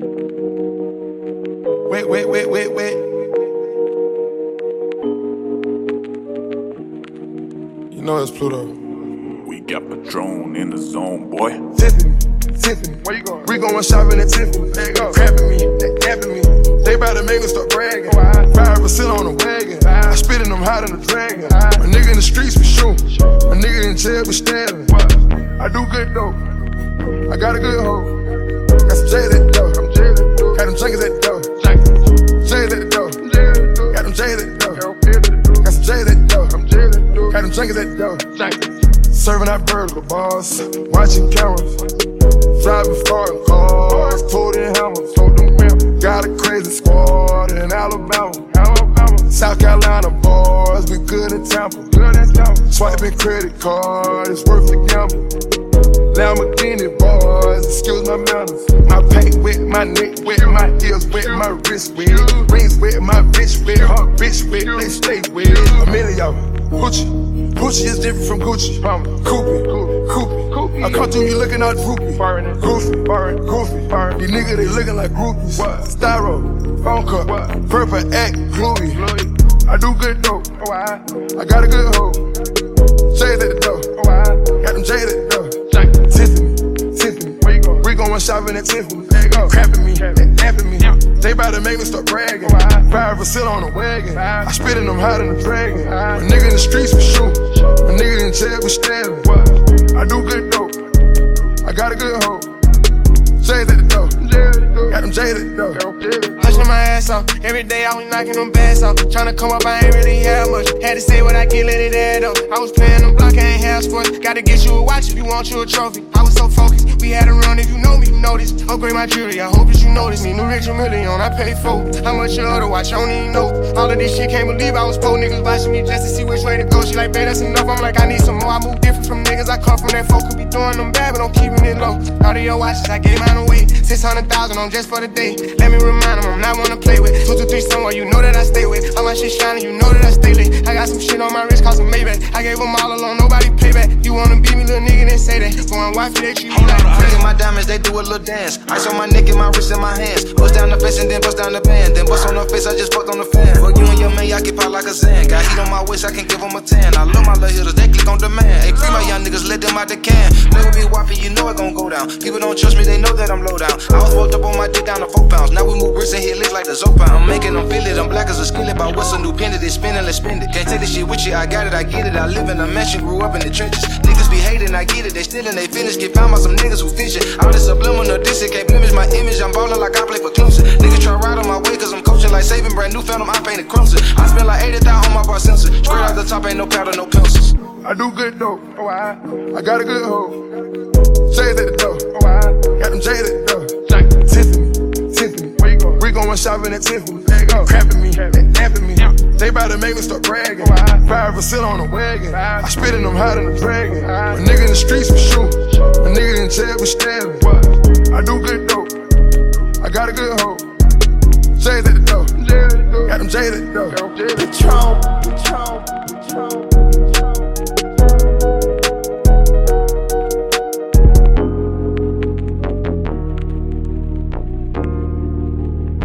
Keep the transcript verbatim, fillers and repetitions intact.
Wait, wait, wait, wait, wait. You know it's Pluto. We got Patron in the zone, boy. Tiffany, Tiffany, where you going? We going shopping at Tiffany. There you go. Crapping me, they capping me. They bout to make me start bragging. Five percent on the wagon. I spit in them hot in the dragon. A nigga in the streets be shooting. A nigga in jail be stabbing. I do good dope. I got a good hoe. Got some J's at the door. Got them junkies at the door. J's at the door. Got them J's at the door. Got some J's at the door. Got them junkies at the door. Serving out burger bars. Watching cameras. Driving foreign cars. Told in hammers. Got a crazy squad in Alabama. South Carolina boys, we good in Tampa. Swiping credit card, it's worth the gamble. Lamborghini boys, excuse my manners. My paint wet, my neck wet, my ears wet, my wrist wet. Rings wet, my bitch wet, her bitch wet, they stay wet. Emilio, Gucci, Gucci is different from Gucci. Coopy, Coopy, I come through you looking like groupie. Goofy, goofy, these niggas they looking like groupies. Styro, phone cut, purple act, gluey. I do good dope, I got a good hoe. J's at the door, got them J's at the door. Tiffany, Tiffany, where you going? We going shopping at Tiffany. There you go. Crapping me, they napping me. They bout to make me start bragging. Five percent on the wagon. I spit in them hot in the dragon. A nigga in the streets be shooting. A nigga in jail be stabbing. I do good dope. I got a good hoe. J's at the door. Got them J's at the door. Hustling my ass off. Every day I was knocking them bass off. Tryna come up, I ain't really have much. Had to say what I get, let it add up. I was playing them block, I ain't have sports. Gotta get you a watch if you want you a trophy. I was so focused, we had a run. If you know me, you know this. Upgrade my jewelry, I hope that you notice me. New rich a million, I paid for. How much you other watch, I don't even know. All of this shit, can't believe I was poor. Niggas watching me just to see which way to go. She like, babe, that's enough. I'm like, I need some more. I move different from niggas. I come from that folk could be doing them bad, but I'm keeping it low. All of your watches, I gave mine away. six hundred thousand on just for the day. Let me remind them I'm not one to play with. Two to three somewhere, you know that I stay with. All my shit shining, you know that I stay lit. I got some shit on my wrist, cost a Maybach. I gave them all alone, nobody pay back. You wanna beat me, little nigga, then say that. Going wifey, they treat me like a Look at my diamonds, they do a little dance. Ice on my neck and my wrist in my hands. Bust down the face and then bust down the band. Then bust on the face, I just fucked on the fan. Fuck you and your man, y'all get pop like a Zan. Got heat on my waist, I can give them a tan. I love my little hitters, they click on demand. Hey, free my young niggas, let them out the can. Never be whopping, you know it gon' go down. People don't trust me, they know that I'm low down. I was fucked up on my dick down to four pounds. Now we move bricks and hit licks like the Zopa. I'm making them feel it, I'm black as a skillet. About what's a new pen that they spinning, let's spend it. Can't take this shit with you, I got it, I get it. I live in a mansion, grew up in the trenches. Niggas be hating, I get it, they stealing, they finish. Get found by some niggas who fish it. All this subliminal diss, it can't blemish my image. I'm ballin' like I play for Clemson. Niggas try ride on my way cause I'm coaching like saving brand new phantom, I painted crimson. I spend like eighty thousand on my bar sensor. Straight out the top, ain't no powder, no pencils. I do good dope, I got a good hoe. J's at the door, got them J's at the door. Tiffany, Tiffany, where you going? We going shopping at Tiffany. There you go. Crapping me, they napping me. They bout to make me start bragging. Five percent on the wagon. I spit in them hot in the dragon. A nigga in the streets be shooting. A nigga in jail be stabbing. I do good dope. I got a good hoe. J's at the door. Got them J's at the door. Patron, Patron, Patron.